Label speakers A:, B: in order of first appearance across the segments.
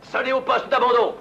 A: Salé au poste d'abandon.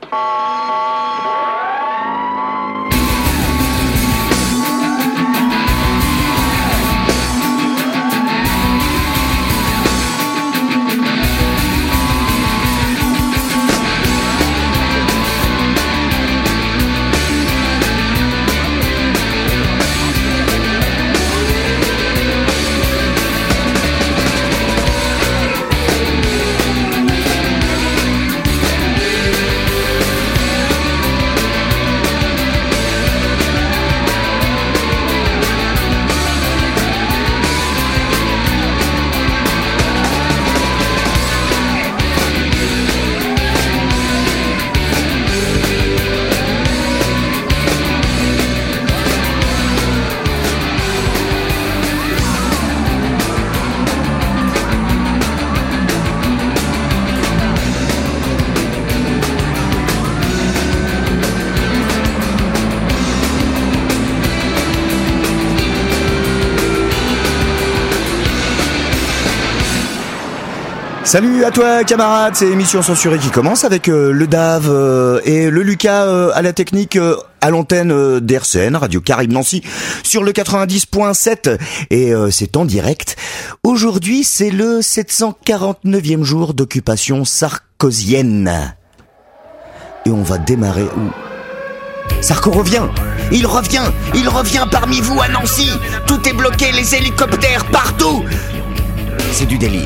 B: Salut à toi camarade, c'est émission censurée qui commence avec le Dave et le Lucas à la technique à l'antenne d'RCN, Radio Caraïbe Nancy, sur le 90.7 et c'est en direct. Aujourd'hui c'est le 749e jour d'occupation sarkozienne. Et on va démarrer où ? Sarko revient. Il revient parmi vous à Nancy. Tout est bloqué, les hélicoptères partout. C'est du délire.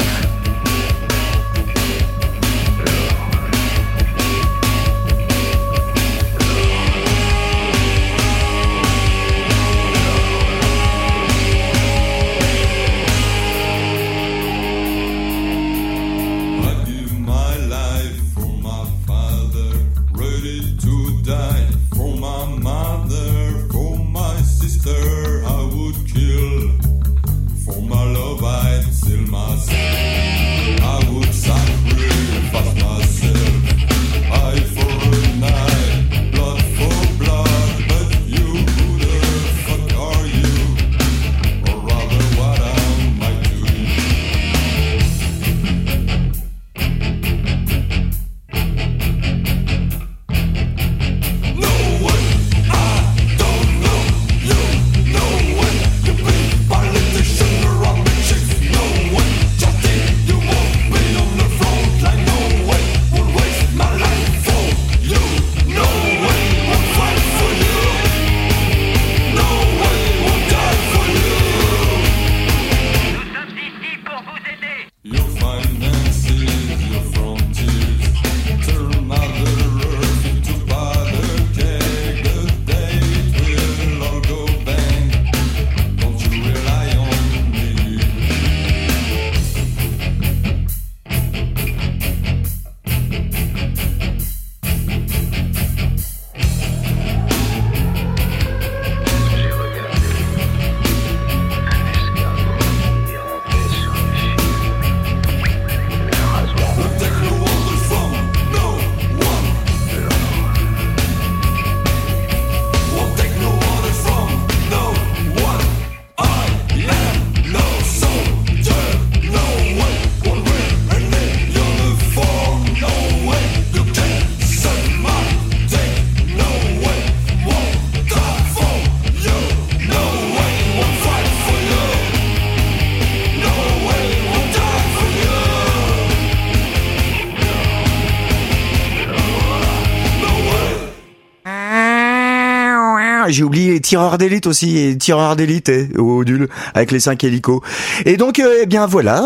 B: J'ai oublié les tireurs d'élite aussi, et tireurs d'élite au Odule avec les 5 hélicos. Et donc eh bien voilà,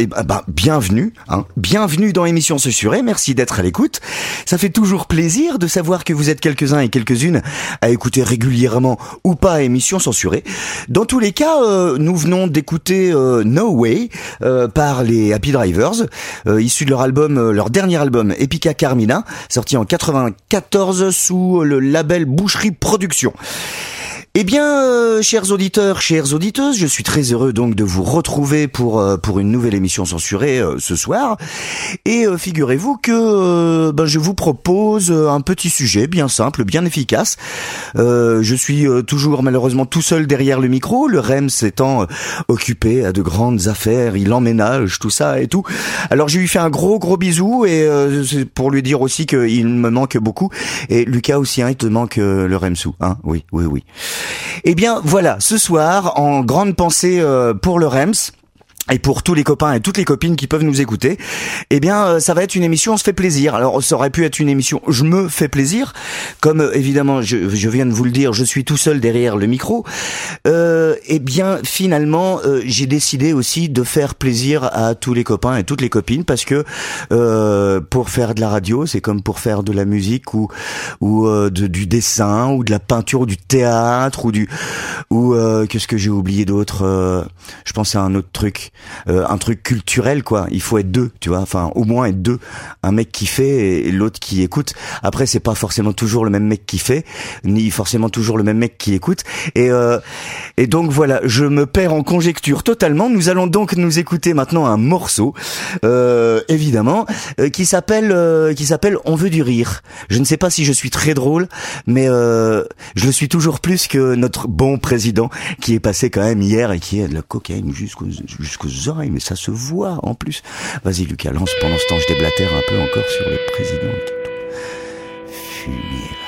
B: bienvenue, bienvenue dans l'émission censurée. Merci d'être à l'écoute. Ça fait toujours plaisir de savoir que vous êtes quelques-uns et quelques-unes à écouter régulièrement ou pas émission censurée. Dans tous les cas, nous venons d'écouter No Way par les Happy Drivers, issu de leur dernier album Epica Carmina, sorti en 94 sous le label Boucherie Productions. Eh bien, chers auditeurs, chères auditeuses, je suis très heureux donc de vous retrouver pour une nouvelle émission censurée ce soir. Et figurez-vous que je vous propose un petit sujet bien simple, bien efficace. Je suis toujours malheureusement tout seul derrière le micro, le REMS étant occupé à de grandes affaires, il emménage, tout ça et tout. Alors je lui fais un gros bisou et c'est pour lui dire aussi qu'il me manque beaucoup. Et Lucas aussi, hein, il te manque le REMSou, hein, oui. Eh bien voilà, ce soir, en grande pensée pour le REMS, et pour tous les copains et toutes les copines qui peuvent nous écouter, eh bien, ça va être une émission On se fait plaisir. Alors, ça aurait pu être une émission Je me fais plaisir, comme évidemment, je viens de vous le dire, je suis tout seul derrière le micro. Eh bien, finalement, j'ai décidé aussi de faire plaisir à tous les copains et toutes les copines, parce que pour faire de la radio, c'est comme pour faire de la musique ou du dessin ou de la peinture ou du théâtre ou qu'est-ce que j'ai oublié d'autre, je pense à un autre truc. Un truc culturel, quoi. Il faut être deux, tu vois. Enfin, au moins être deux. Un mec qui fait et l'autre qui écoute. Après, c'est pas forcément toujours le même mec qui fait, ni forcément toujours le même mec qui écoute. Et donc voilà, je me perds en conjecture totalement. Nous allons donc nous écouter maintenant un morceau, évidemment, qui s'appelle On veut du rire. Je ne sais pas si je suis très drôle, mais je le suis toujours plus que notre bon président qui est passé quand même hier et qui a de la cocaïne jusqu'aux oreilles, mais ça se voit en plus. Vas-y Lucas, lance, pendant ce temps je déblatère un peu encore sur le président qui est tout fumier là.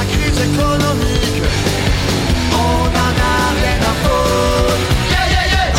A: Économique, on en a rien à foutre.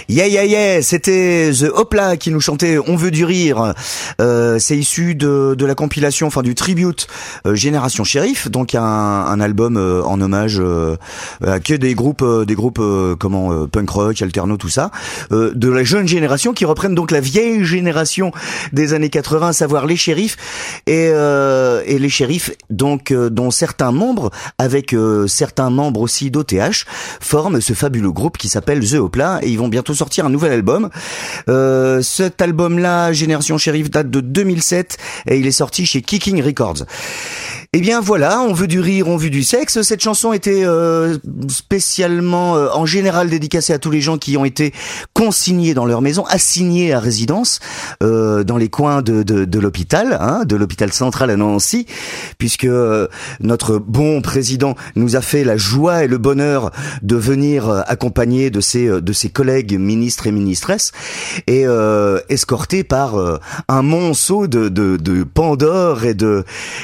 B: Yeah, yeah, yeah, c'était The Hopla qui nous chantait On veut du rire. C'est issu de la compilation, enfin du tribute Génération Shérif, donc un album en hommage que des groupes punk rock, alterno, tout ça, de la jeune génération qui reprennent donc la vieille génération des années 80, à savoir les Shérifs et les Shérifs donc dont certains membres avec certains membres aussi d'OTH forment ce fabuleux groupe qui s'appelle The Hopla et ils vont bientôt sortir un nouvel album. Cet album-là, Génération Shérif, date de 2007 et il est sorti chez Kicking Records. Eh bien voilà, on veut du rire, on veut du sexe. Cette chanson était spécialement, en général, dédicacée à tous les gens qui ont été consignés dans leur maison, assignés à résidence dans les coins de l'hôpital, de l'hôpital central à Nancy, puisque notre bon président nous a fait la joie et le bonheur de venir accompagné de ses collègues ministres et ministresses et escorté par un monceau de Pandore et de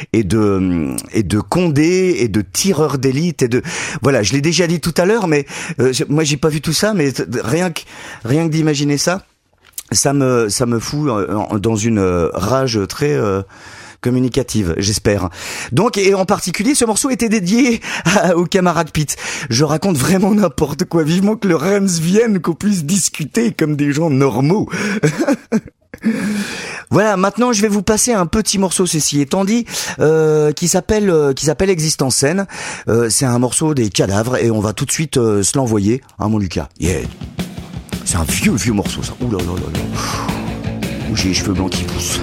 B: Condé et de tireurs d'élite voilà, je l'ai déjà dit tout à l'heure, mais moi j'ai pas vu tout ça, mais rien que d'imaginer ça me fout dans une rage très communicative, j'espère. Donc, et en particulier, ce morceau était dédié au camarade Pete. Je raconte vraiment n'importe quoi. Vivement que le Rems vienne, qu'on puisse discuter comme des gens normaux. Voilà, maintenant je vais vous passer un petit morceau, ceci étant dit, qui s'appelle Existence Saine. C'est un morceau des Cadavres et on va tout de suite se l'envoyer à mon Lucas. Yeah. C'est un vieux morceau ça. Ouh là là là là. J'ai les cheveux blancs qui poussent.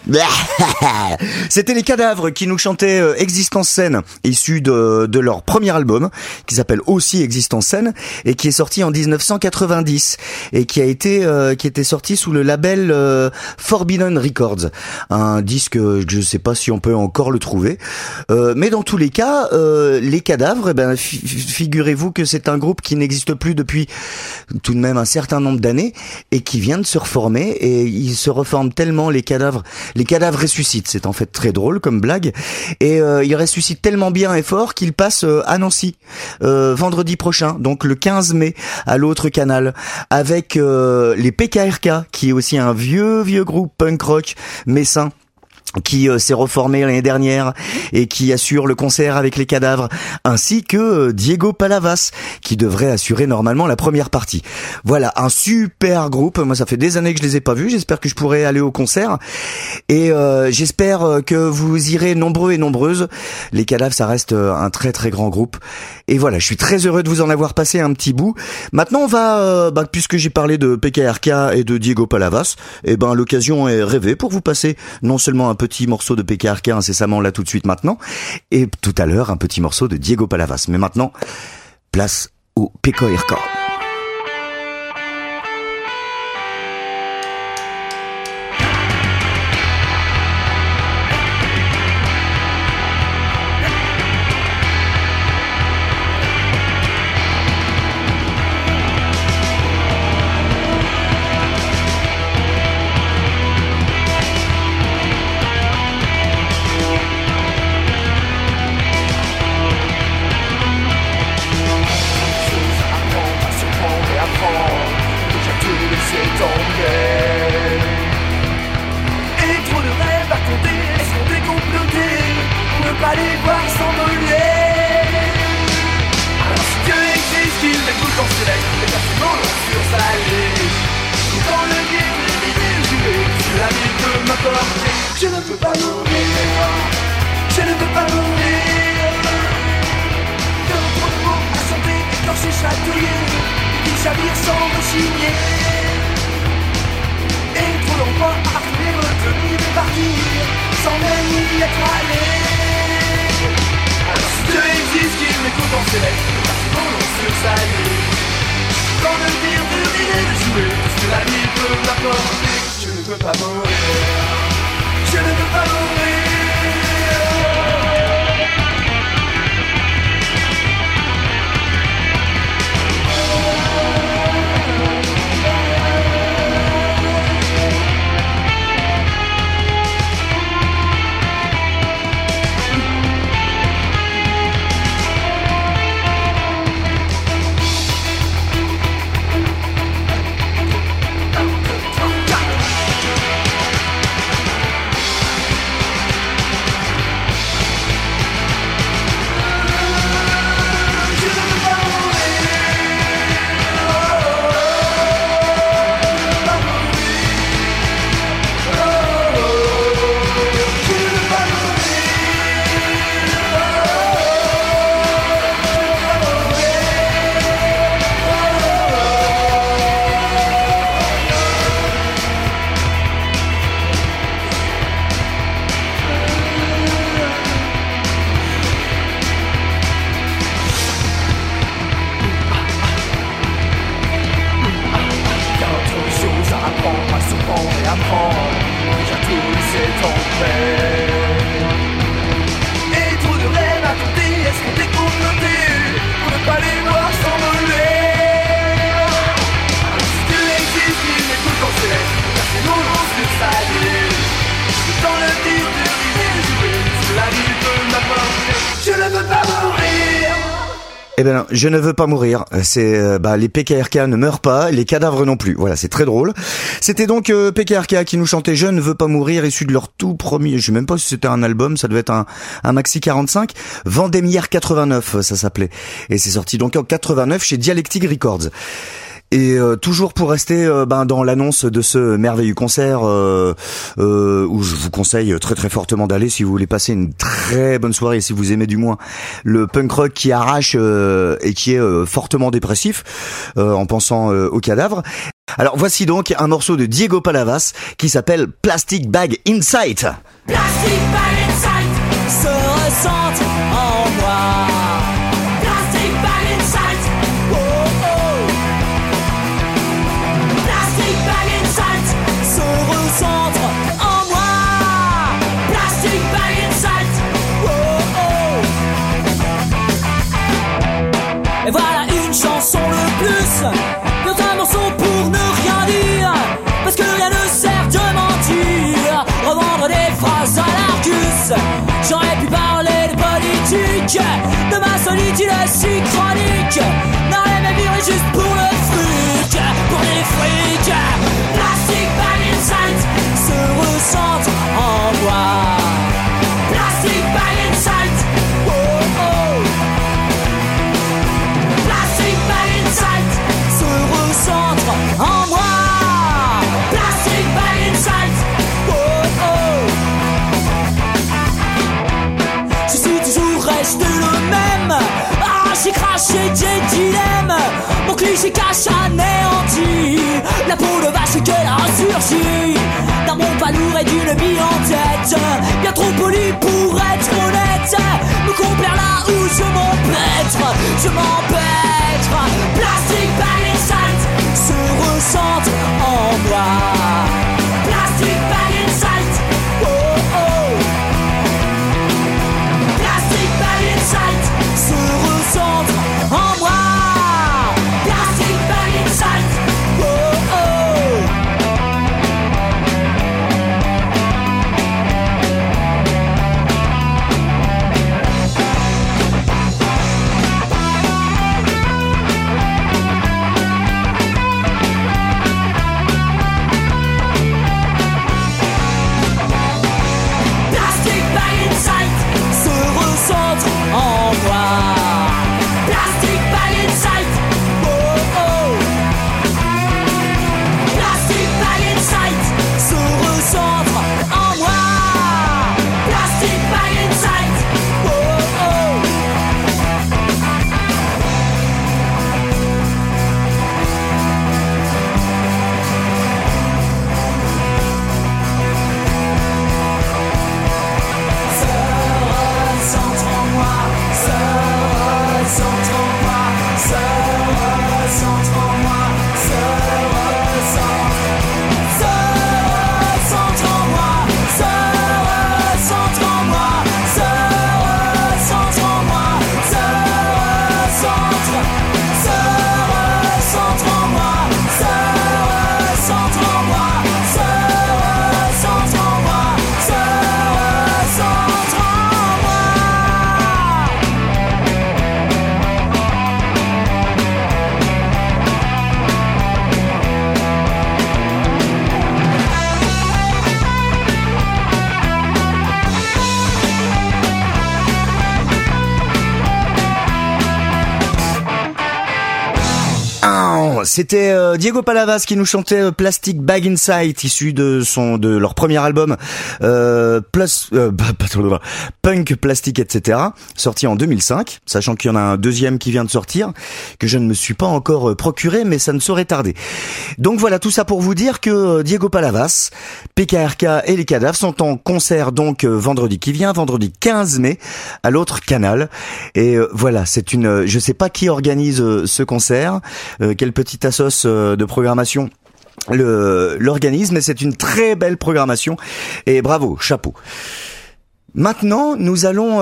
B: C'était les Cadavres qui nous chantaient Existence Saine, issu de leur premier album, qui s'appelle aussi Existence Saine, et qui est sorti en 1990, et qui était sorti sous le label Forbidden Records, un disque, je sais pas si on peut encore le trouver, mais dans tous les cas, les Cadavres, figurez-vous que c'est un groupe qui n'existe plus depuis tout de même un certain nombre d'années, et qui vient de se reformer, et ils se reforment tellement, les Cadavres ressuscitent, c'est en fait très drôle comme blague, et ils ressuscitent tellement bien et fort qu'ils passent à Nancy vendredi prochain, donc le 15 mai à l'autre canal, avec les PKRK, qui est aussi un vieux groupe punk rock messin, qui s'est reformé l'année dernière et qui assure le concert avec les Cadavres, ainsi que Diego Palavas, qui devrait assurer normalement la première partie. Voilà, un super groupe. Moi, ça fait des années que je les ai pas vus. J'espère que je pourrai aller au concert, et j'espère que vous irez nombreux et nombreuses. Les Cadavres, ça reste un très très grand groupe. Et voilà, je suis très heureux de vous en avoir passé un petit bout. Maintenant, on va, puisque j'ai parlé de PKRK et de Diego Palavas, l'occasion est rêvée pour vous passer non seulement un petit morceau de PKRK incessamment là tout de suite maintenant, et tout à l'heure un petit morceau de Diego Palavas. Mais maintenant, place au PKRK.
A: Je ne peux pas mourir, je ne peux pas mourir. De trop de mots à chanter, écorché, chatouillé, qui chavire sans rechigner. Et trop d'enfants à retenir, retenir et partir, sans même y être allé. Alors si Dieu existe, qu'il m'écoute en céleste, parce mon nom sur sa ligne. Quand le dire de rire et de jouer, tout ce que la vie peut m'apporter. Je ne peux pas mourir. Je ne veux pas mourir.
B: Eh ben non, je ne veux pas mourir. C'est les PKRK ne meurent pas, les Cadavres non plus. Voilà, c'est très drôle. C'était donc PKRK qui nous chantait Je ne veux pas mourir, issu de leur tout premier, je sais même pas si c'était un album, ça devait être un maxi 45, Vendémiaire 89 ça s'appelait. Et c'est sorti donc en 89 chez Dialectic Records. Et toujours pour rester dans l'annonce de ce merveilleux concert où je vous conseille très très fortement d'aller si vous voulez passer une très bonne soirée, si vous aimez du moins le punk rock qui arrache et qui est fortement dépressif en pensant aux Cadavres. Alors voici donc un morceau de Diego Palavas qui s'appelle Plastic Bag Insight.
A: Plastic Bag Insight se recentre en moi. Plastic Bag Insight, oh oh. Plastic Bag Insight se recentre en moi. Plastic Bag Insight, oh oh. Et voilà une chanson le plus, dans un morceau pour ne rien dire, parce que rien ne sert de mentir, revendre des phrases à l'Argus. J'aurais pu parler de politique, de ma solitude si chronique, n'aurais même vivre juste pour le fric, pour les frics. Plastic Bag Insight se recentre en moi. Plastic Bag Insight, oh oh. Plastic Bag Insight se recentre en moi. Plastic Bag Insight, oh oh. Je suis toujours resté le même. Ah, j'ai craché des dilemmes. Mon cliché cache anéanti la peau de vache qu'elle a surgi d'un monde pas lourd et d'une bille en tête. Bien trop poli pour être honnête, me complaire là où je m'empêtre. Je m'empêtre. Plastic Bag Insight se recentre en moi. Plastic Bag Insight, oh oh. Plastic Bag Insight se recentre en moi. Plastic Bag Insight, oh oh. Plastic Bag Insight se recentre en moi. Plastic Bag Insight, oh oh. Plastic Bag Insight se recentre en moi. Plastic Bag Insight, oh oh. Se recentre en moi, se recentre en moi, se recentre en moi, se recentre. Se recentre en moi, se recentre en moi, se recentre en moi, se recentre. Se recentre en moi, se recentre en moi, se recentre en moi, se recentre en moi.
B: C'était Diego Palavas qui nous chantait Plastic Bag Insight, issu de leur premier album Punk, Plastic, etc., sorti en 2005, sachant qu'il y en a un deuxième qui vient de sortir, que je ne me suis pas encore procuré, mais ça ne saurait tarder. Donc voilà, tout ça pour vous dire que Diego Palavas, PKRK et les Cadavres sont en concert donc vendredi qui vient, vendredi 15 mai, à l'autre canal. Et voilà, je sais pas qui organise ce concert, quelle petite assoce de programmation l'organisme, mais c'est une très belle programmation et bravo, chapeau. Maintenant, nous allons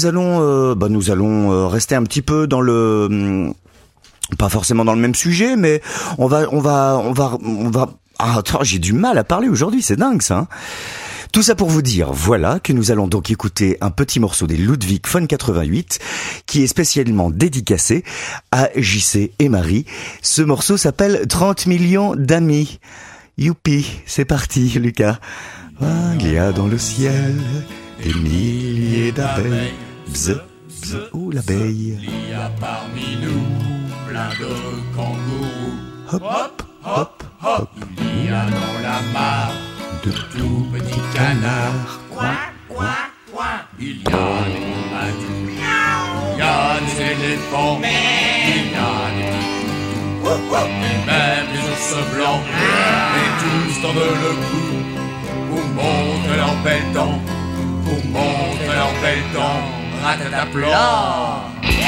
B: rester un petit peu dans le pas forcément dans le même sujet, mais on va attends, j'ai du mal à parler aujourd'hui, c'est dingue ça. Hein. Tout ça pour vous dire, voilà, que nous allons donc écouter un petit morceau des Ludwig von 88, qui est spécialement dédicacé à JC et Marie. Ce morceau s'appelle 30 millions d'amis. Youpi, c'est parti, Lucas. Ah, il y a dans le ciel des milliers d'abeilles. Bzz, bzz, oh l'abeille.
C: Il y a parmi nous plein de kangourous.
B: Hop, hop, hop, hop.
C: Il y a dans la mare de tout petits canards. Coin, coin, coin. Il y a des pomadous. Il y a des éléphants. Il y a des petits toutous. Et même les ours blancs. Et tous tendent le cou pour montrer leurs belles dents, pour montrer leurs belles dents. Ratataplan.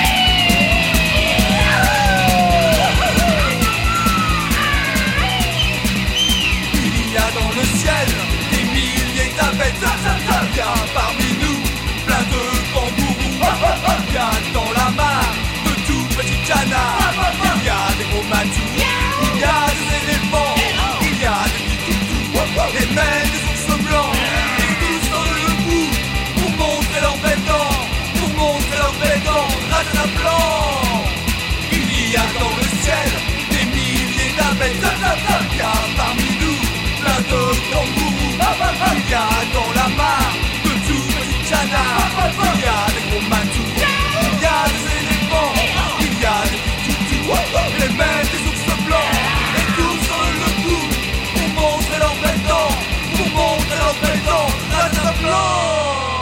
A: Il y a dans le ciel des milliers d'abeilles. Il y a parmi nous plein de kangourous. Il y a dans la mare de tout petits canards. Il y a des gros matous, il y a des éléphants, il y a des petits toutous, et même des ours blancs. Et tous dans le bout pour montrer leurs belles dents, pour montrer leurs belles dents. Ratataplan. Il y a dans le ciel des milliers d'abeilles. Il y a parmi nous plein de kangourous. Il y a dans la mare de tout petits canards. Il y a des gros matous, il y a des éléphants, il y a des petits toutous, et même des ours blancs. Et tous sur le coup pour montrer leurs belles dents, pour montrer leurs belles dents. Ratataplan.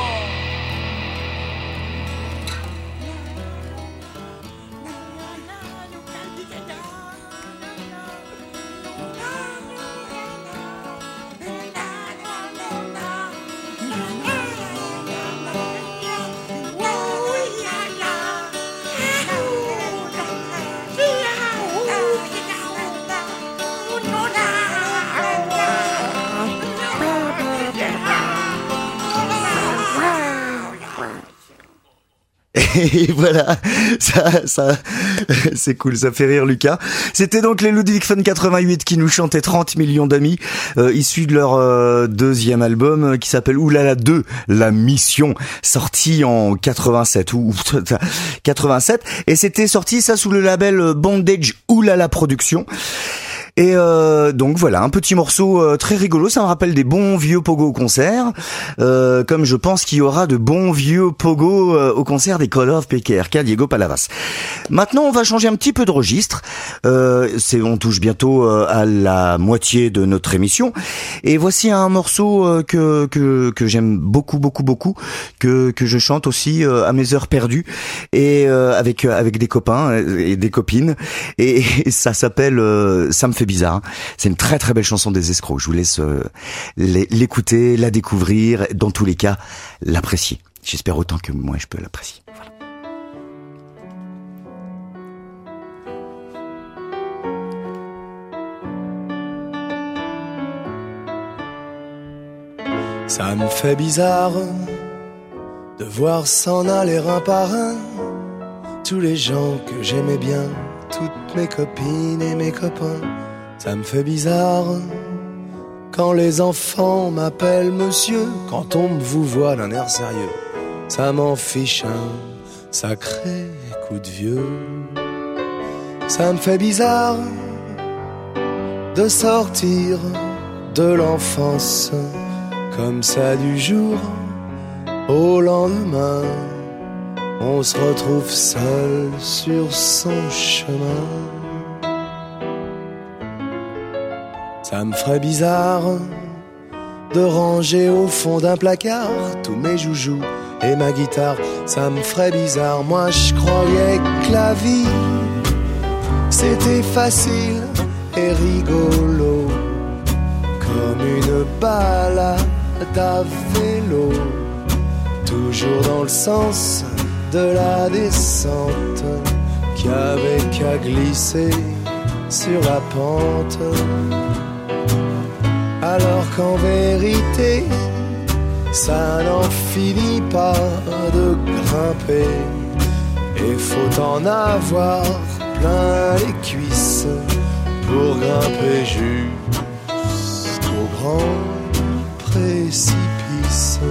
B: Et voilà, ça, c'est cool, ça fait rire Lucas. C'était donc les Ludwig Fun 88 qui nous chantaient 30 millions d'amis, issus de leur deuxième album qui s'appelle Oulala 2, La Mission, sorti en 87 ou 87, et c'était sorti ça sous le label Bondage Oulala Productions. Et donc voilà, un petit morceau très rigolo, ça me rappelle des bons vieux pogo au concert, comme je pense qu'il y aura de bons vieux pogo au concert des Call of PKRK Diego Palavas. Maintenant, on va changer un petit peu de registre. On touche bientôt à la moitié de notre émission, et voici un morceau que j'aime beaucoup, que je chante aussi à mes heures perdues et avec des copains et des copines, et ça s'appelle Ça me fait bizarre. C'est une très très belle chanson des Escrocs. Je vous laisse l'écouter, la découvrir, dans tous les cas l'apprécier. J'espère autant que moi je peux l'apprécier. Voilà.
D: Ça me fait bizarre de voir s'en aller un par un tous les gens que j'aimais bien, toutes mes copines et mes copains. Ça me fait bizarre quand les enfants m'appellent monsieur, quand on me vous voit d'un air sérieux. Ça m'en fiche un sacré coup de vieux. Ça me fait bizarre de sortir de l'enfance comme ça du jour au lendemain. On se retrouve seul sur son chemin. Ça me ferait bizarre de ranger au fond d'un placard tous mes joujoux et ma guitare. Ça me ferait bizarre, moi je croyais que la vie c'était facile et rigolo, comme une balade à vélo, toujours dans le sens de la descente, qui avait qu'à glisser sur la pente. Alors qu'en vérité, ça n'en finit pas de grimper, et faut en avoir plein les cuisses pour grimper jusqu'au grand précipice.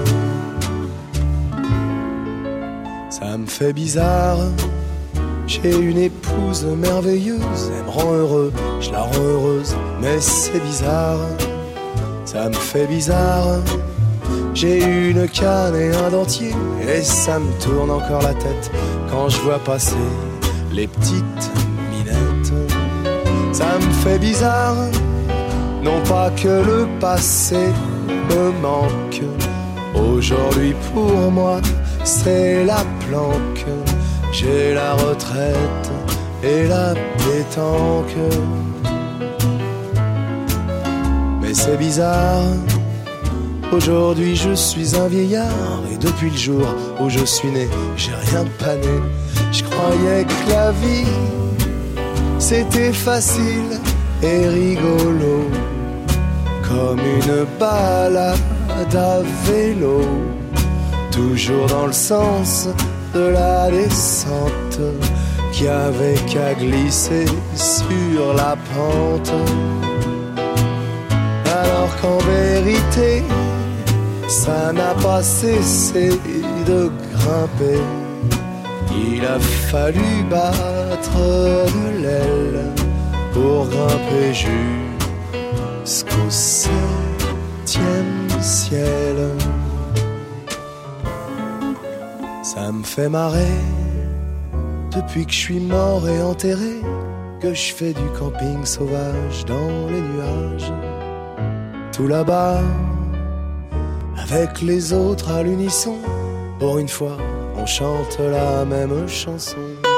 D: Ça me fait bizarre, j'ai une épouse merveilleuse, elle me rend heureux, je la rends heureuse, mais c'est bizarre. Ça me fait bizarre, j'ai une canne et un dentier, et ça me tourne encore la tête quand je vois passer les petites minettes. Ça me fait bizarre, non pas que le passé me manque, aujourd'hui pour moi c'est la planque. J'ai la retraite et la pétanque. Mais c'est bizarre, aujourd'hui je suis un vieillard. Et depuis le jour où je suis né, j'ai rien de pané. Je croyais que la vie c'était facile et rigolo, comme une balade à vélo, toujours dans le sens de la descente, qui avait qu'à glisser sur la pente. Alors qu'en vérité, ça n'a pas cessé de grimper. Il a fallu battre de l'aile pour grimper jusqu'au 7e ciel. Ça me fait marrer depuis que je suis mort et enterré, que je fais du camping sauvage dans les nuages. Tout là-bas, avec les autres à l'unisson, pour une fois, on chante la même chanson.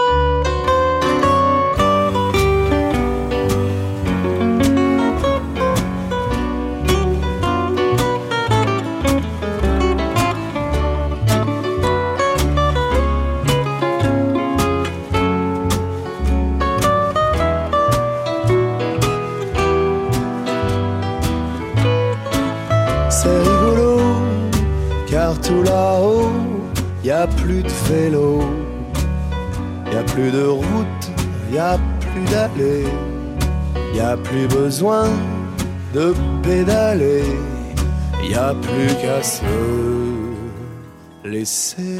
D: Tout là-haut, y a plus de vélo, y a plus de route, y a plus d'allée, y a plus besoin de pédaler, y a plus qu'à se laisser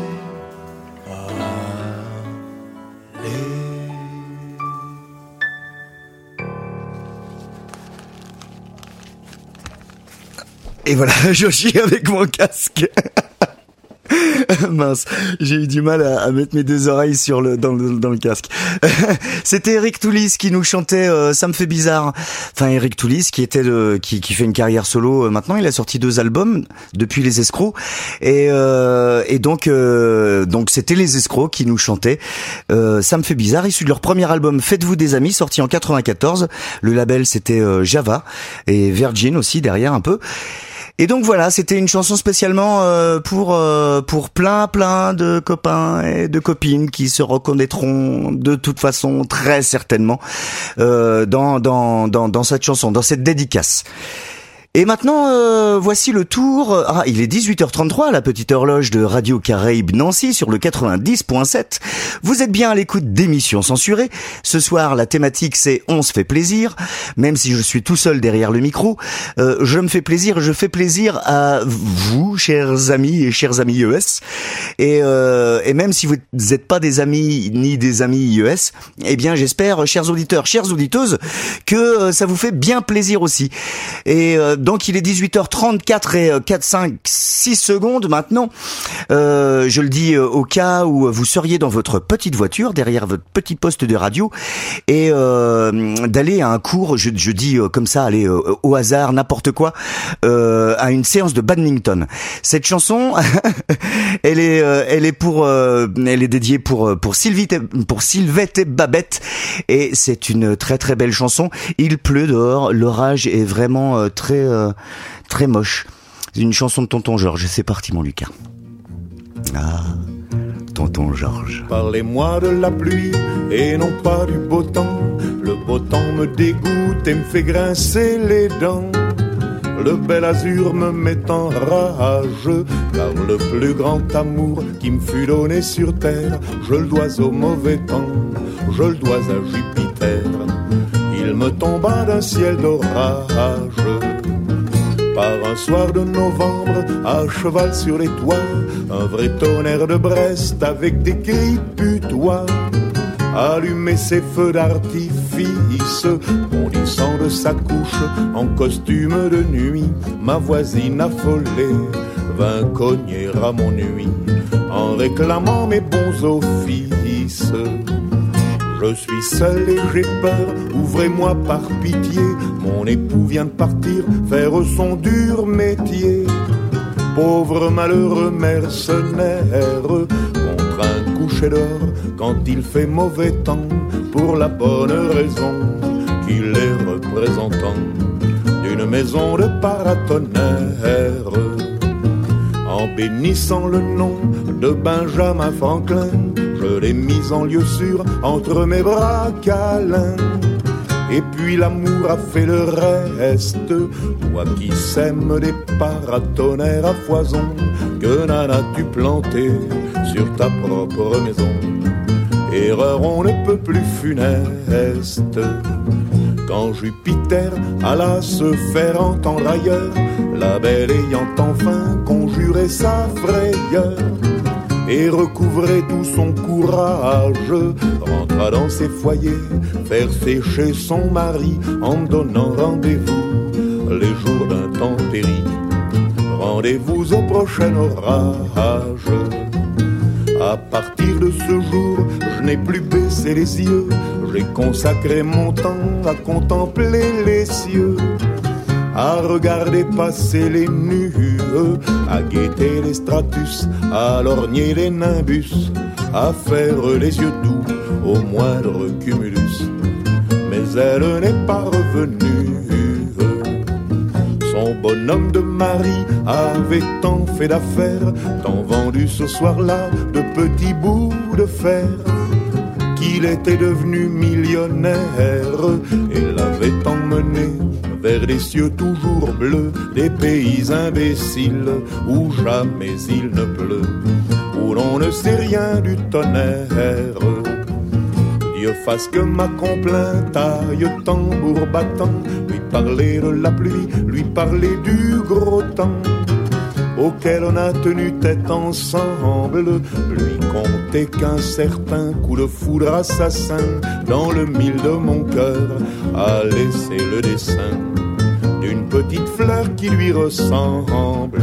D: aller.
B: Et voilà, je chie avec mon casque. Mince, j'ai eu du mal à mettre mes deux oreilles dans le casque. C'était Eric Toulis qui nous chantait Ça me fait bizarre. Enfin, Eric Toulis qui fait une carrière solo maintenant. Il a sorti 2 albums depuis Les Escrocs et donc c'était Les Escrocs qui nous chantaient Ça me fait bizarre, issu de leur premier album Faites-vous des amis, sorti en 94. Le label c'était Java et Virgin aussi derrière un peu. Et donc voilà, c'était une chanson spécialement pour plein de copains et de copines qui se reconnaîtront de toute façon très certainement dans cette chanson, dans cette dédicace. Et maintenant, voici le tour. Ah, il est 18h33, la petite horloge de Radio Caraïbe Nancy sur le 90.7. Vous êtes bien à l'écoute d'émissions censurées. Ce soir, la thématique c'est On se fait plaisir. Même si je suis tout seul derrière le micro, je me fais plaisir. Je fais plaisir à vous, chers amis et chers amis IES. Et même si vous n'êtes pas des amis ni des amis IES, eh bien, j'espère, chers auditeurs, chères auditeuses, que ça vous fait bien plaisir aussi. Et donc il est 18h34 et 6 secondes maintenant. Je le dis au cas où vous seriez dans votre petite voiture, derrière votre petit poste de radio, et d'aller à un cours, je dis comme ça, aller au hasard, n'importe quoi, à une séance de badminton. Cette chanson, elle est dédiée pour Sylvette et Babette, et c'est une très très belle chanson. Il pleut dehors, l'orage est vraiment très moche. C'est une chanson de Tonton Georges. C'est parti, mon Lucas. Ah, Tonton Georges.
E: Parlez-moi de la pluie et non pas du beau temps. Le beau temps me dégoûte et me fait grincer les dents. Le bel azur me met en rage, car le plus grand amour qui me fut donné sur terre, je le dois au mauvais temps, je le dois à Jupiter. Il me tomba d'un ciel d'orage, par un soir de novembre, à cheval sur les toits, un vrai tonnerre de Brest avec des cris putois. Allumer ses feux d'artifice, bondissant de sa couche en costume de nuit, ma voisine affolée vint cogner à mon nuit en réclamant mes bons offices. Je suis seul et j'ai peur, ouvrez-moi par pitié, mon époux vient de partir faire son dur métier. Pauvre malheureux mercenaire, contre un coucher d'or quand il fait mauvais temps, pour la bonne raison qu'il est représentant d'une une maison de paratonnerre. En bénissant le nom de Benjamin Franklin, je l'ai mis en lieu sûr entre mes bras câlins. Et puis l'amour a fait le reste. Toi qui sèmes des paratonnerres à foison, que n'en as-tu planté sur ta propre maison? Erreur on ne peut plus funeste. Quand Jupiter alla se faire entendre ailleurs, la belle ayant enfin conjuré sa frayeur et recouvré tout son courage, rentra dans ses foyers faire sécher son mari en donnant rendez-vous les jours d'intempéries. Rendez-vous au prochain orage. À partir de ce jour, je n'ai plus baissé les yeux, j'ai consacré mon temps à contempler les cieux, à regarder passer les nues, à guetter les stratus, à lorgner les nimbus, à faire les yeux doux au moindre cumulus. Mais elle n'est pas revenue. Son bonhomme de mari avait tant fait d'affaires, tant vendu ce soir-là de petits bouts de fer, qu'il était devenu millionnaire et l'avait emmené vers des cieux toujours bleus, des pays imbéciles où jamais il ne pleut, où l'on ne sait rien du tonnerre. Dieu fasse que ma complainte aille tambour battant, lui parler de la pluie, lui parler du gros temps auquel on a tenu tête ensemble, lui conter qu'un certain coup de foudre assassin dans le mille de mon cœur a laissé le dessin d'une petite fleur qui lui ressemble.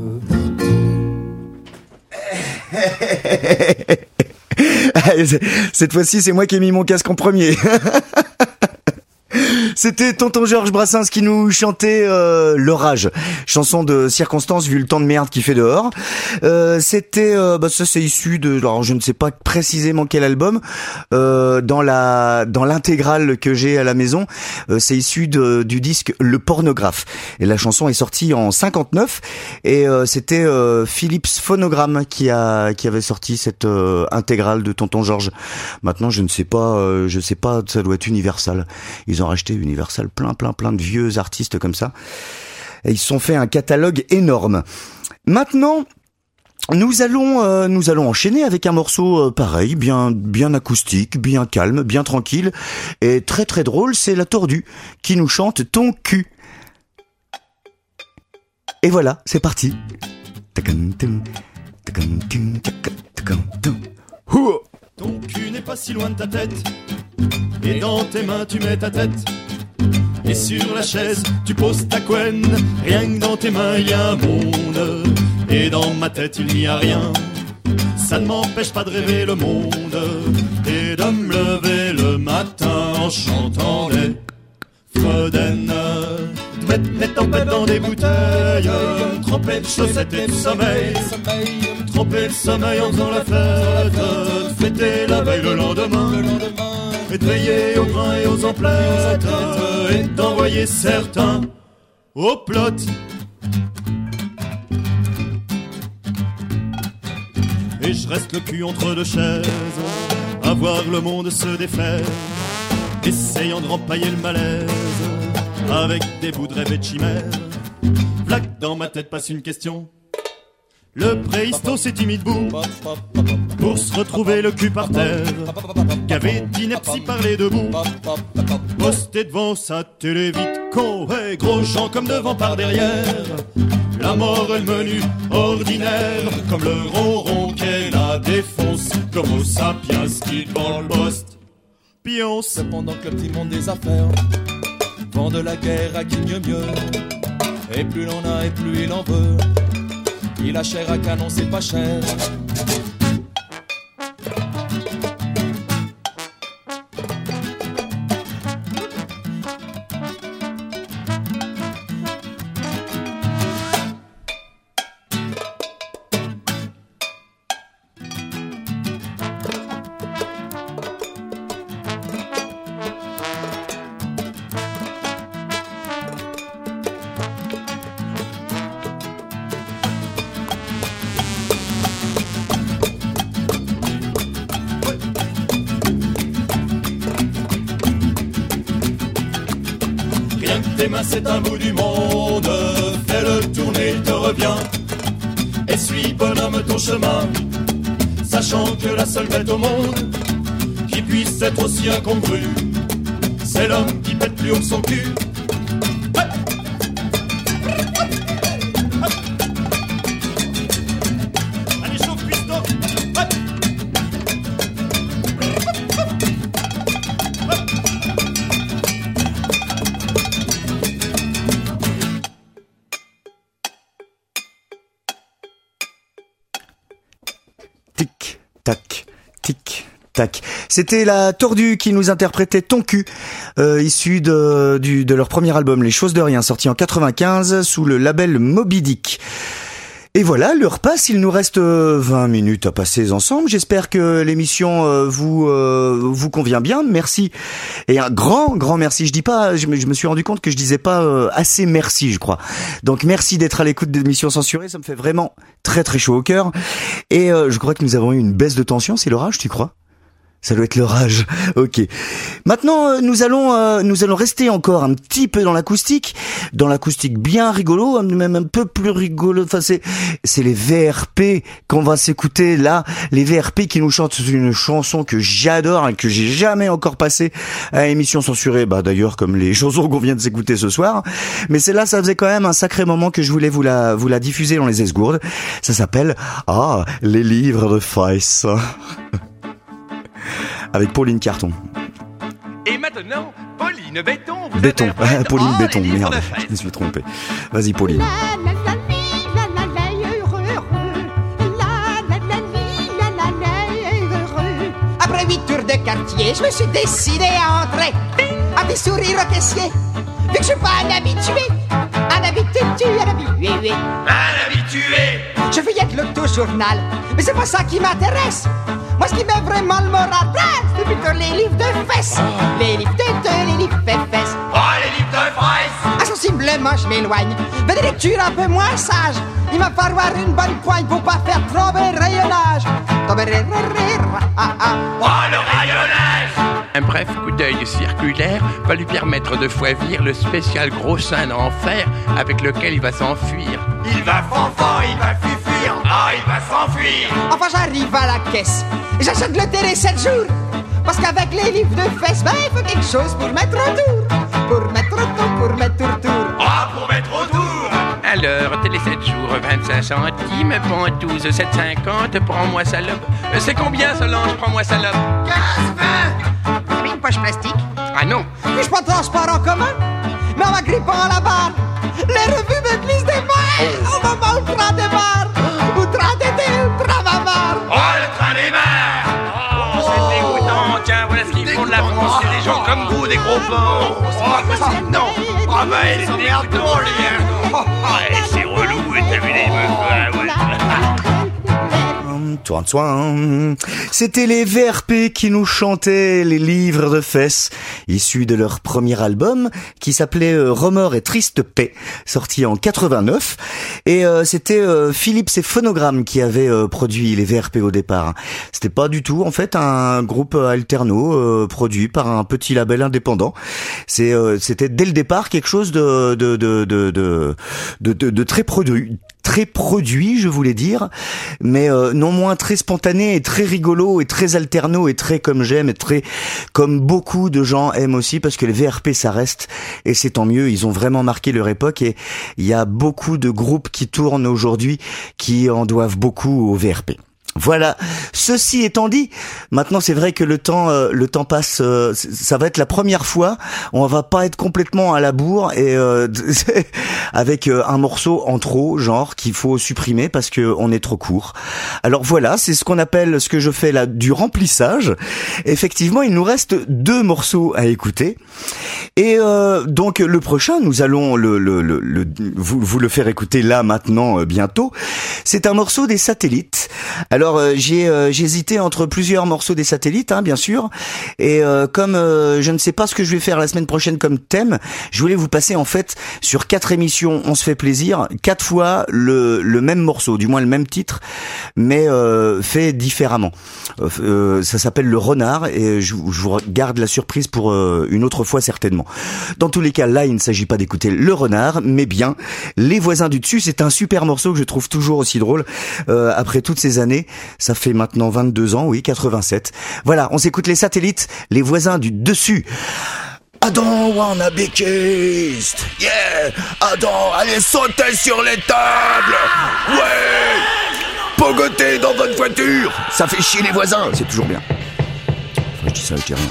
B: Cette fois-ci, c'est moi qui ai mis mon casque en premier. C'était tonton Georges Brassens qui nous chantait L'orage, chanson de circonstance vu le temps de merde qu'il fait dehors. C'était ça c'est issu de, alors je ne sais pas précisément quel album, dans l'intégrale que j'ai à la maison, c'est issu du disque Le Pornographe. Et la chanson est sortie en 59 et c'était Philips Phonogramme qui avait sorti cette intégrale de tonton Georges. Maintenant je sais pas, ça doit être Universal. Ils ont racheté Universal plein de vieux artistes comme ça. Et ils se sont fait un catalogue énorme. Maintenant, nous allons enchaîner avec un morceau pareil, bien acoustique, bien calme, bien tranquille et très très drôle. C'est La Tordue qui nous chante Ton cul. Et voilà, c'est parti.
F: Ton cul n'est pas si loin de ta tête, et dans tes mains tu mets ta tête, et sur la chaise tu poses ta couenne. Rien que dans tes mains il y a un monde, et dans ma tête il n'y a rien. Ça ne m'empêche pas de rêver le monde, et de me lever le matin en chantant les Fredden. De mettre mes tempêtes dans des bouteilles, tremper de chaussettes et de sommeil, tremper le sommeil en faisant la fête, de fêter la veille le lendemain, et de veiller aux grains et aux emplettes, et d'envoyer certains au plot. Et je reste le cul entre deux chaises, à voir le monde se défaire, essayant de rempailler le malaise avec des bouts de rêve et de chimère. Vlac, dans ma tête passe une question. Le préhisto s'est mis debout pour se retrouver le cul par terre, qu'avait d'ineptie parler debout, posté devant sa télé vite con, hey, gros champ comme devant par derrière. La mort est le menu ordinaire, comme le ronron qu'elle la défonce, comme au sapiens qui devant le poste pionce.
G: Cependant que le petit monde des affaires vend de la guerre à qui mieux, et plus l'on a et plus il en veut. Il a chair à canon, c'est pas cher.
F: chemin c'est un bout du monde. Fais-le tourner, il te revient. Et suis bonhomme ton chemin, sachant que la seule bête au monde qui puisse être aussi incongru, c'est l'homme qui pète plus haut que son cul. Allez, chauffe, Christophe.
B: Tic, tac, tic, tac. C'était la Tordue qui nous interprétait Ton cul, issu de leur premier album Les Choses de Rien, sorti en 95 sous le label Moby Dick. Et voilà, l'heure passe, il nous reste 20 minutes à passer ensemble. J'espère que l'émission vous convient bien. Merci. Et un grand merci. Je me suis rendu compte que je disais pas assez merci, je crois. Donc merci d'être à l'écoute de l'émission censurée, ça me fait vraiment très très chaud au cœur. Et je crois que nous avons eu une baisse de tension, c'est l'orage, tu crois ? Ça doit être l'orage. Ok. Maintenant, nous allons rester encore un petit peu dans l'acoustique bien rigolo, même un peu plus rigolo. Enfin, c'est les VRP qu'on va s'écouter là. Les VRP qui nous chantent une chanson que j'adore et que j'ai jamais encore passée à émission censurée. Bah, d'ailleurs, comme les chansons qu'on vient de s'écouter ce soir. Mais celle-là, ça faisait quand même un sacré moment que je voulais vous la diffuser dans les esgourdes. Ça s'appelle, les livres de Fès. Avec Pauline Carton.
C: Et maintenant, Pauline Béton.
B: Béton, Pauline Béton, merde, je me suis trompé. Vas-y Pauline.
H: Après 8 tours de quartier, je me suis décidé à entrer. Un petit sourire au caissier, vu que je suis pas un habitué. Un habitué.
C: Un habitué.
H: Je feuillette l'auto-journal, mais c'est pas ça qui m'intéresse. Moi, ce qui met vraiment le moral, c'est plutôt les livres de fesses. Les livres de les livres de fesses.
C: Oh, les livres de fesses.
H: Insensiblement, je m'éloigne vers des lectures un peu moins sages. Il va falloir une bonne poigne pour pas faire tomber le rayonnage.
C: Oh, le rayonnage. Un bref coup d'œil circulaire va lui permettre de choisir le spécial gros sein d'enfer avec lequel il va s'enfuir. Il va fanfan, il va fuir. Il va s'enfuir.
H: Enfin, j'arrive à la caisse et j'achète le télé 7 jours. Parce qu'avec les livres de fesses, il faut quelque chose pour mettre autour. Pour mettre autour.
C: Pour mettre autour. Alors, télé 7 jours, 25 centimes, Pontouse 7,50, prends-moi salope. C'est combien, Solange, prends-moi salope?
H: 15, 20. Vous avez une poche plastique?
C: Ah non.
H: Puis je prends transport en commun, mais en m'agrippant à la barre, les revues me glissent des mains au moment où le train démarre. Où le train va marre.
C: Le train démarre. C'est dégoûtant. Tiens, voilà ce qu'ils font de la France. C'est des gens comme vous, des gros porcs. C'est pas possible, non. Ils sont dégoûtants, les c'est relou, et t'as vu les meufs.
B: C'était les VRP qui nous chantaient les livres de fesses, issus de leur premier album qui s'appelait Remords et Triste Paix, sorti en 89. Et c'était Philips et Phonogramme qui avaient produit les VRP au départ. C'était pas du tout en fait un groupe alterno produit par un petit label indépendant. C'était dès le départ quelque chose de très produit, je voulais dire, mais non moins très spontané et très rigolo et très alterno et très comme j'aime et très comme beaucoup de gens aiment aussi, parce que les VRP ça reste et c'est tant mieux, ils ont vraiment marqué leur époque et il y a beaucoup de groupes qui tournent aujourd'hui qui en doivent beaucoup aux VRP. Voilà. Ceci étant dit, maintenant c'est vrai que le temps passe. Ça va être la première fois. On va pas être complètement à la bourre et avec un morceau en trop, genre qu'il faut supprimer parce que on est trop court. Alors voilà, c'est ce qu'on appelle, ce que je fais là, du remplissage. Effectivement, il nous reste 2 morceaux à écouter. Et donc le prochain, nous allons vous le faire écouter là maintenant bientôt. C'est un morceau des Satellites. Alors Alors j'ai hésité entre plusieurs morceaux des Satellites, bien sûr, et comme je ne sais pas ce que je vais faire la semaine prochaine comme thème, je voulais vous passer en fait sur 4 émissions, on se fait plaisir, 4 fois le même morceau, du moins le même titre, mais fait différemment. Ça s'appelle Le Renard et je vous garde la surprise pour une autre fois certainement. Dans tous les cas, là, il ne s'agit pas d'écouter Le Renard, mais bien Les Voisins du Dessus. C'est un super morceau que je trouve toujours aussi drôle après toutes ces années. Ça fait maintenant 22 ans, oui, 87. Voilà, on s'écoute les Satellites, Les Voisins du Dessus. I don't wanna be kissed. Yeah, I don't... Allez, sautez sur les tables. Ouais, pogotez dans votre voiture. Ça fait chier les voisins, c'est toujours bien. Enfin, je dis ça, je dis rien.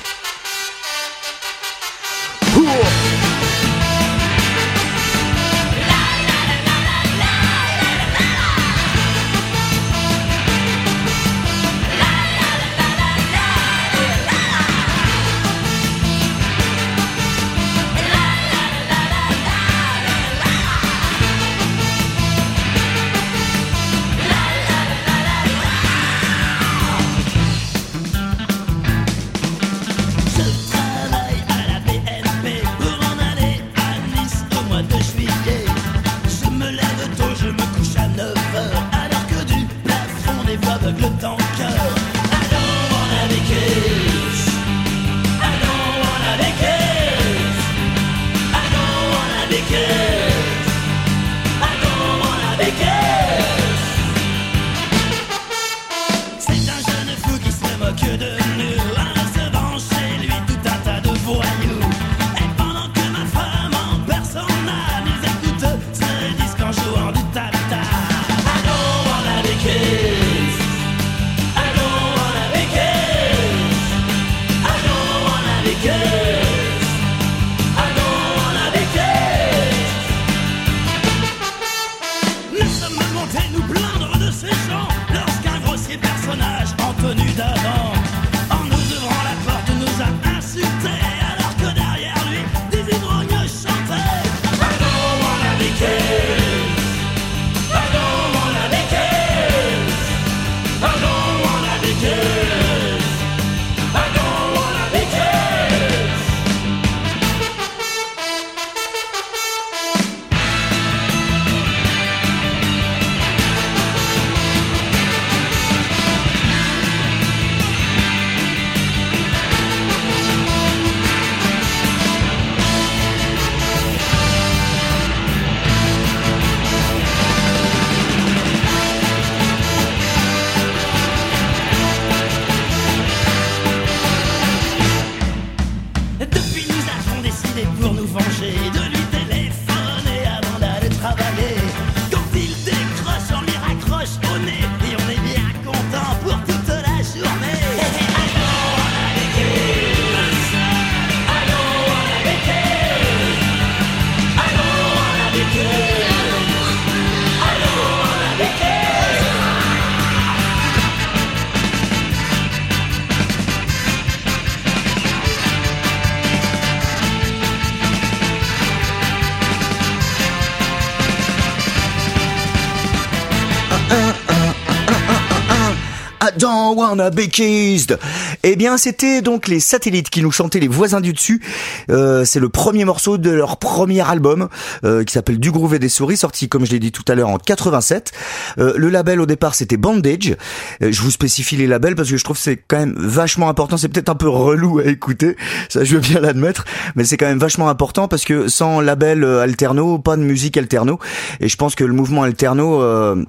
B: Don't wanna be kissed. Eh bien, c'était donc les Satellites qui nous chantaient Les Voisins du Dessus. C'est le premier morceau de leur premier album qui s'appelle Du Groove et des Souris, sorti, comme je l'ai dit tout à l'heure, en 87. Le label au départ, c'était Bandage. Je vous spécifie les labels parce que je trouve que c'est quand même vachement important. C'est peut-être un peu relou à écouter, ça je veux bien l'admettre, mais c'est quand même vachement important parce que sans label alterno, pas de musique alterno. Et je pense que le mouvement alterno...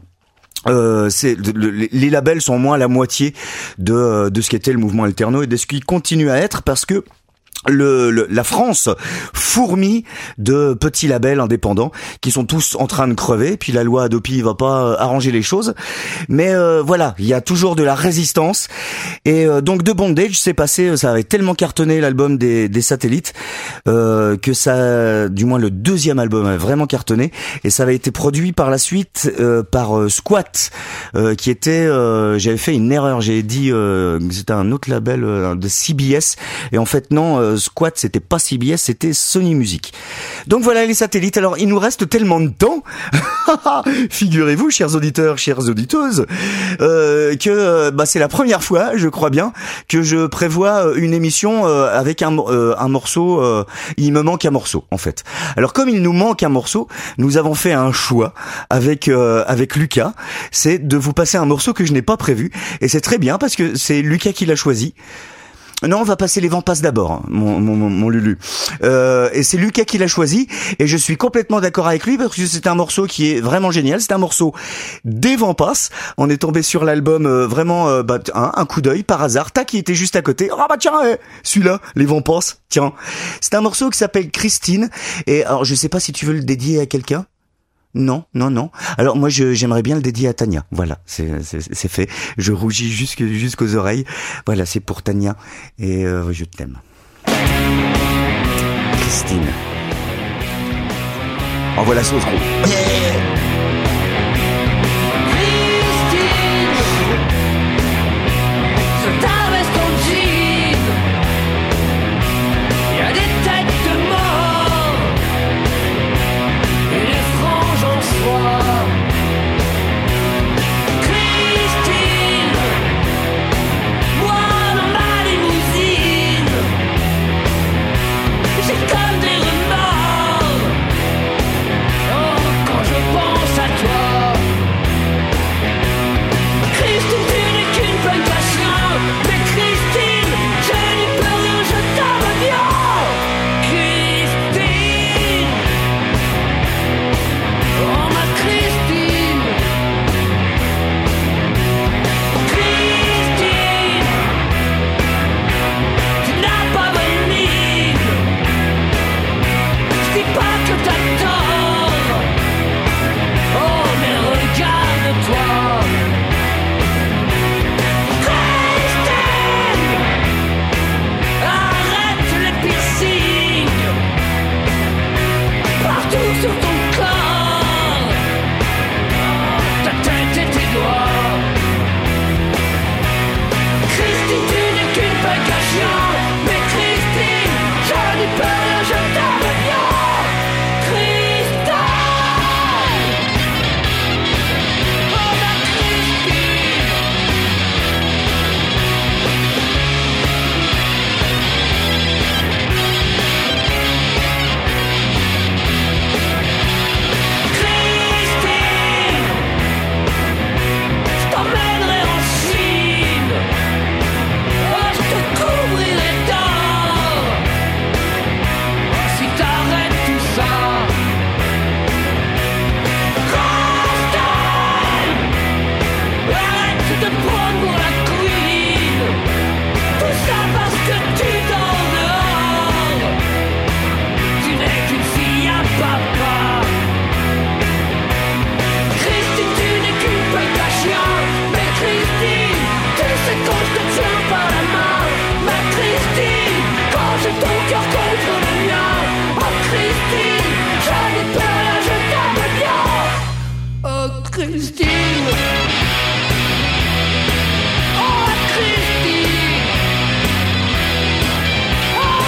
B: les labels sont au moins la moitié de ce qu'était le mouvement alterno et de ce qui continue à être, parce que la France fourmille de petits labels indépendants qui sont tous en train de crever. Puis la loi Adopi va pas arranger les choses, mais voilà, il y a toujours de la résistance. Et donc de Bondage, c'est passé, ça avait tellement cartonné l'album des Satellites que ça, du moins le deuxième album a vraiment cartonné, et ça avait été produit par la suite par Squat, qui était, j'avais fait une erreur, j'ai dit que c'était un autre label de CBS, et en fait non. Squat, c'était pas CBS, c'était Sony Music. Donc voilà les satellites. Alors il nous reste tellement de temps, figurez-vous, chers auditeurs, chères auditeuses, que c'est la première fois, je crois bien, que je prévois une émission avec un morceau. Il me manque un morceau en fait. Alors comme il nous manque un morceau, nous avons fait un choix avec Lucas, c'est de vous passer un morceau que je n'ai pas prévu, et c'est très bien parce que c'est Lucas qui l'a choisi. Non, on va passer les vents passent d'abord, hein, mon Lulu. Et c'est Lucas qui l'a choisi, et je suis complètement d'accord avec lui parce que c'est un morceau qui est vraiment génial. C'est un morceau des vents passent. On est tombé sur l'album un coup d'œil par hasard. Tac, qui était juste à côté. Ah bah tiens, celui-là, les vents passent. Tiens, c'est un morceau qui s'appelle Christine. Et alors, je sais pas si tu veux le dédier à quelqu'un. Non. Alors moi j'aimerais bien le dédier à Tania. Voilà, c'est fait. Je rougis jusqu'aux oreilles. Voilà, c'est pour Tania et je t'aime. Christine. Envoie la sauce, gros.
I: Comme des remords, quand je pense à toi. Christine, tu n'es qu'une plantation, mais Christine, je n'y peux rien, je t'aime bien. Christine, oh ma Christine. Christine, tu n'as pas venir. Je dis pas que t'as tort. Oh mais regarde-toi. Christine, arrête les piercings partout sur ton corps, ta tête et tes doigts. Christine, tu n'es qu'une vacation, mais Christine, je n'y peux rien, je t'aime bien. Christine, oh ma Christine. Christine, je t'emmènerai en Chine. Oh, je te couvrirai d'or si t'arrêtes tout ça. Christine, arrête de prendre pour la queen. Tout ça parce que tu dors dehors. Tu n'es qu'une fille à papa. Christine, tu n'es qu'une petite à chien, mais Christine, tu sais quand je te tiens par la main. Ma Christine, quand j'ai ton cœur contre le mien. Oh Christine, je n'ai peux rien, je t'aime bien. Oh Christine, oh Christine, oh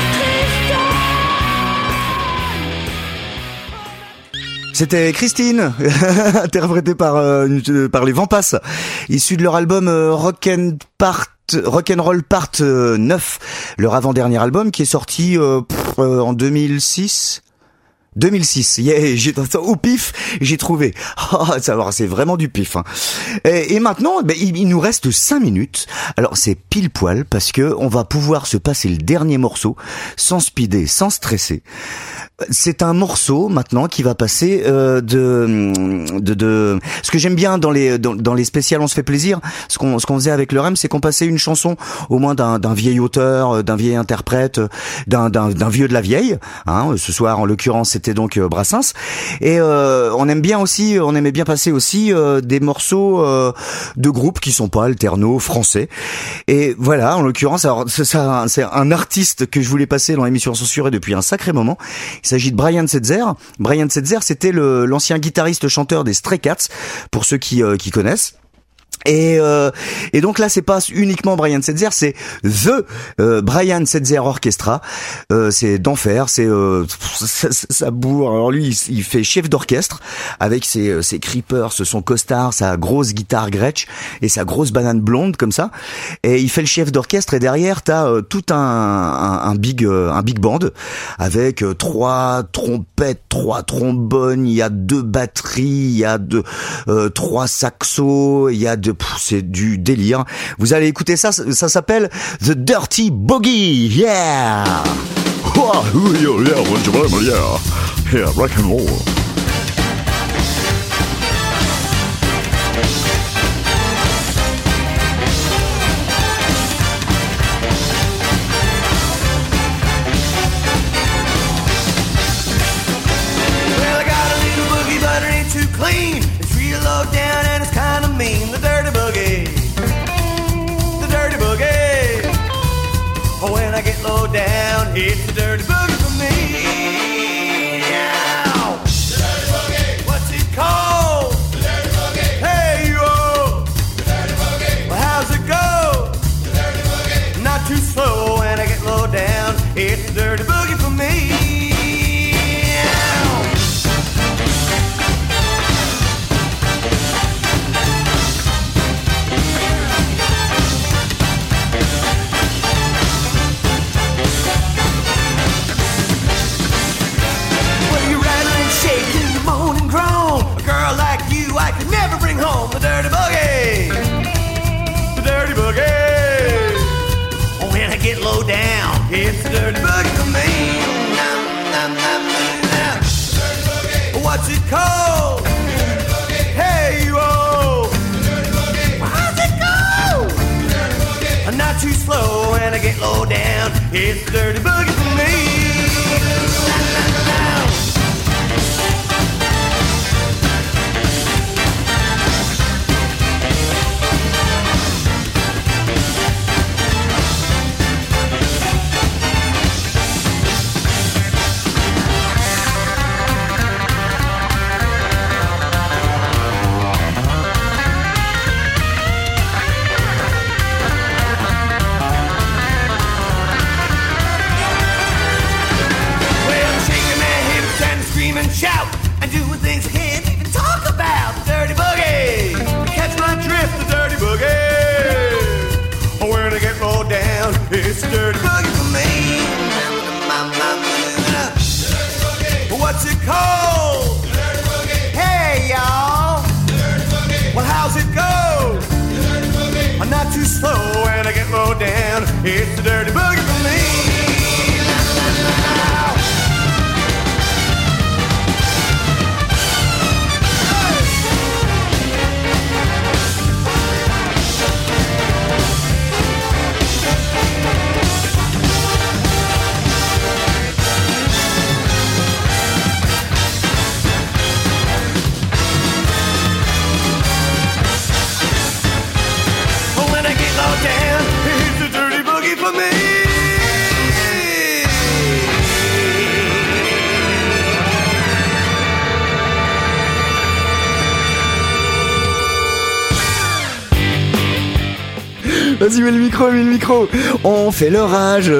I: Christine.
B: C'était Christine, interprétée par les Vents Passent, issu de leur album Rock'n'Roll Part 9, leur avant-dernier album qui est sorti en 2006. 2006, yeah, au pif, j'ai trouvé. C'est vraiment du pif. Hein. Et maintenant, il nous reste 5 minutes. Alors c'est pile poil parce que on va pouvoir se passer le dernier morceau sans speeder, sans stresser. C'est un morceau maintenant qui va passer de ce que j'aime bien dans les spéciales on se fait plaisir, ce qu'on faisait avec le REM, c'est qu'on passait une chanson au moins d'un vieil auteur, d'un vieil interprète, d'un vieux de la vieille, hein, ce soir en l'occurrence c'était donc Brassens, et on aimait bien passer aussi des morceaux de groupes qui sont pas alterno français. Et voilà, en l'occurrence, alors c'est un artiste que je voulais passer dans l'émission censurée depuis un sacré moment. Il s'agit de Brian Setzer. Brian Setzer, c'était l'ancien guitariste chanteur des Stray Cats, pour ceux qui connaissent. Et donc là, c'est pas uniquement Brian Setzer, c'est The Brian Setzer Orchestra. C'est d'enfer, ça bourre. Alors lui, il fait chef d'orchestre avec ses creepers, son costard, sa grosse guitare Gretsch et sa grosse banane blonde comme ça. Et il fait le chef d'orchestre et derrière, t'as tout un big band avec 3 trompettes, 3 trombones, il y a 2 batteries, il y a 3 saxos, il y a c'est du délire. Vous allez écouter ça s'appelle The Dirty Boogie. Yeah!
E: Yeah, rock and roll.
A: Well, I got a little boogie, but it ain't too clean. It's real low down and it's kind of mean. The dirty boogie. The dirty boogie. Oh, when I get low down, it's the dirty boogie for me. Now, the dirty boogie. What's it called? The dirty boogie. Hey, you. The dirty boogie. Well, how's it go? The dirty boogie. Not too slow when I get low down. It's the dirty boogie for me. I could never bring home the dirty boogie. The dirty boogie. Oh, when I get low down, it's the dirty boogie for me. The dirty boogie. What's it called? The dirty boogie. Hey, you oh. The dirty boogie. Well, how's it go? The dirty boogie. I'm not too slow when I get low down. It's the dirty boogie for me. Shout and doing things I can't even talk about. The dirty boogie. Catch my drift, the dirty boogie. Oh, when I get low down, it's the dirty boogie for me. What's it called? The dirty boogie. Hey, y'all. The dirty boogie. Well, how's it go? The dirty boogie. I'm not too slow when I get low down. It's the dirty boogie for me. Down, it's the dirty boogie for me.
B: Vas-y, mets le micro. On fait l'orage.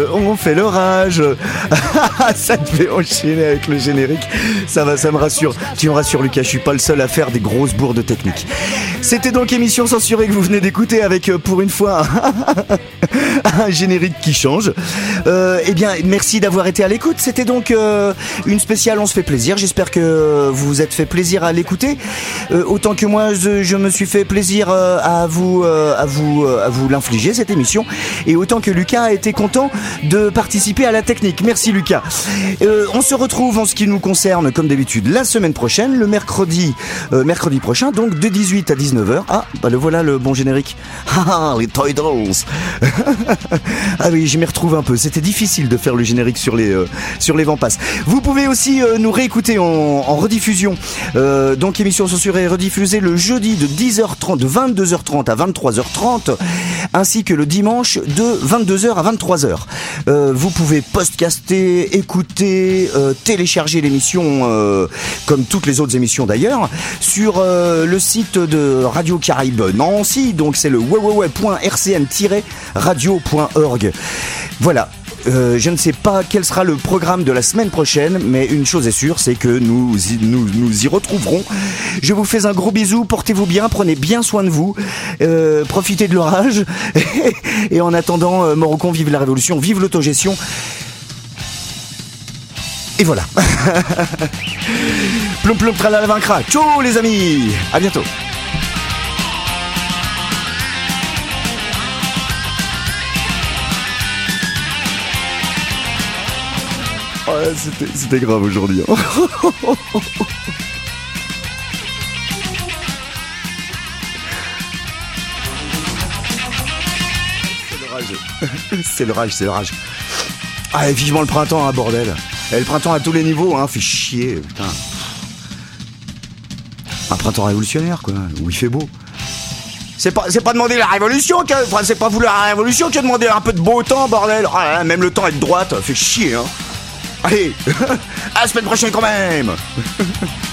B: Ça te fait enchaîner avec le générique. Ça me rassure. Tu me rassures, Lucas, je suis pas le seul à faire des grosses bourdes techniques. C'était donc émission censurée que vous venez d'écouter avec, pour une fois, un générique qui change. Eh bien, merci d'avoir été à l'écoute. C'était donc une spéciale On se fait plaisir. J'espère que vous vous êtes fait plaisir à l'écouter. Autant que moi, je me suis fait plaisir à vous l'infliger, cette émission, et autant que Lucas a été content de participer à la technique. Merci Lucas. On se retrouve en ce qui nous concerne comme d'habitude la semaine prochaine, le mercredi prochain, donc de 18 à 19h. Ah, bah le voilà le bon générique. Ah, les Toy Dolls. Ah oui, je m'y retrouve un peu. C'était difficile de faire le générique sur les Vampas. Vous pouvez aussi nous réécouter en rediffusion. Donc émission censurée rediffusée le jeudi de 10h30, de 22h30 à 23h30, ainsi que le dimanche de 22h à 23h. Vous pouvez podcaster, écouter, télécharger l'émission, comme toutes les autres émissions d'ailleurs, sur le site de Radio Caraïbe Nancy, donc c'est le www.rcn-radio.org. Voilà. Je ne sais pas quel sera le programme de la semaine prochaine, mais une chose est sûre, c'est que nous y retrouverons. Je vous fais un gros bisou, portez-vous bien, prenez bien soin de vous, profitez de l'orage, et en attendant, Morocon, vive la révolution, vive l'autogestion. Et voilà. Plom plom tralala vaincra. Ciao les amis, à bientôt. Ouais, c'était grave aujourd'hui. C'est le rage. Ah, et vivement le printemps, hein, bordel. Et le printemps à tous les niveaux, hein, fait chier, putain. Un printemps révolutionnaire, quoi, où il fait beau. C'est pas demander la révolution, c'est pas vouloir la révolution que demander un peu de beau temps, bordel. Ah là là, même le temps est de droite, fait chier, hein. Allez, à la semaine prochaine quand même.